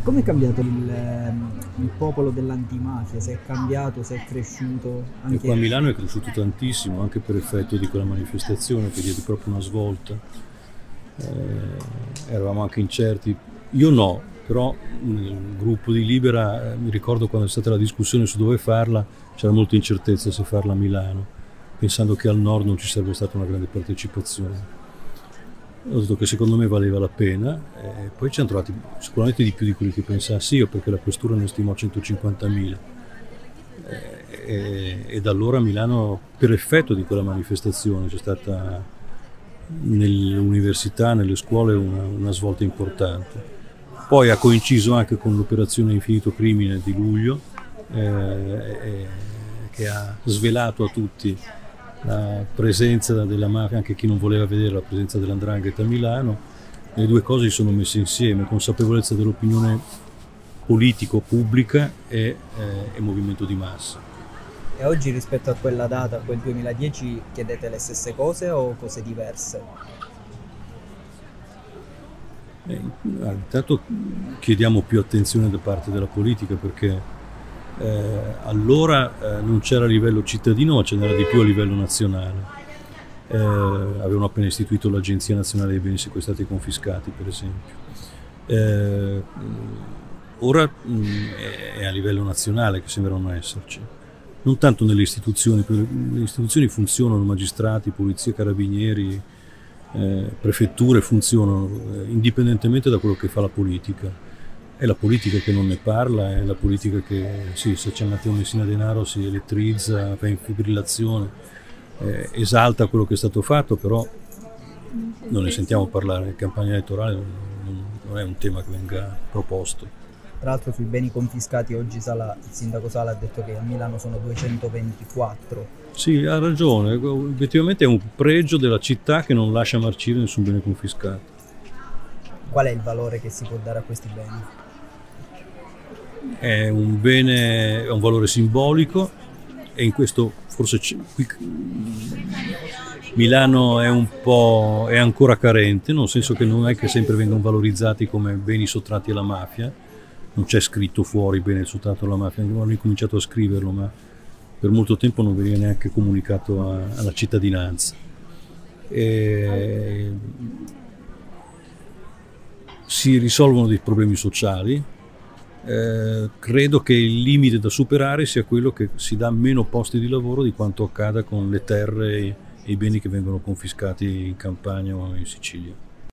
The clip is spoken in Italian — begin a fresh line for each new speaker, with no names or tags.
Come è cambiato il popolo dell'antimafia? Se è cambiato, se è cresciuto?
E qua a Milano è cresciuto tantissimo, anche per effetto di quella manifestazione che diede proprio una svolta. Eravamo anche incerti, io no, però nel gruppo di Libera mi ricordo quando è stata la discussione su dove farla, c'era molta incertezza se farla a Milano, pensando che al nord non ci sarebbe stata una grande partecipazione. Ho detto che secondo me valeva la pena, e poi ci hanno trovati sicuramente di più di quelli che pensassi io, perché la questura ne stimò 150.000. E da allora a Milano, per effetto di quella manifestazione, c'è stata nelle università, nelle scuole una svolta importante. Poi ha coinciso anche con l'operazione Infinito Crimine di luglio, che ha svelato a tutti la presenza della mafia, anche chi non voleva vedere la presenza dell''ndrangheta a Milano. Le due cose si sono messe insieme: consapevolezza dell'opinione politico-pubblica e movimento di massa.
E oggi rispetto a quella data, a quel 2010, chiedete le stesse cose o cose diverse?
Intanto chiediamo più attenzione da parte della politica, perché allora non c'era a livello cittadino, ma ce n'era di più a livello nazionale. Avevano appena istituito l'Agenzia Nazionale dei Beni Sequestrati e Confiscati, per esempio. Ora è a livello nazionale che sembrano non esserci, non tanto nelle istituzioni, perché le istituzioni funzionano, magistrati, polizia, carabinieri, prefetture funzionano indipendentemente da quello che fa la politica. È la politica che non ne parla, è la politica che sì, se c'è Matteo Messina Denaro si elettrizza, fa in fibrillazione, esalta quello che è stato fatto, però non ne sentiamo parlare. In campagna elettorale non è un tema che venga proposto.
Tra l'altro sui beni confiscati oggi il sindaco Sala ha detto che a Milano sono 224.
Sì, ha ragione, obiettivamente è un pregio della città che non lascia marcire nessun bene confiscato.
Qual è il valore che si può dare a questi beni?
È un bene, è un valore simbolico, e in questo forse qui Milano è ancora carente, nel senso che non è che sempre vengono valorizzati come beni sottratti alla mafia. Non c'è scritto fuori bene sottratto alla mafia, hanno incominciato a scriverlo, ma per molto tempo non veniva neanche comunicato alla cittadinanza. Si risolvono dei problemi sociali. Credo che il limite da superare sia quello che si dà meno posti di lavoro di quanto accada con le terre e i beni che vengono confiscati in Campania o in Sicilia.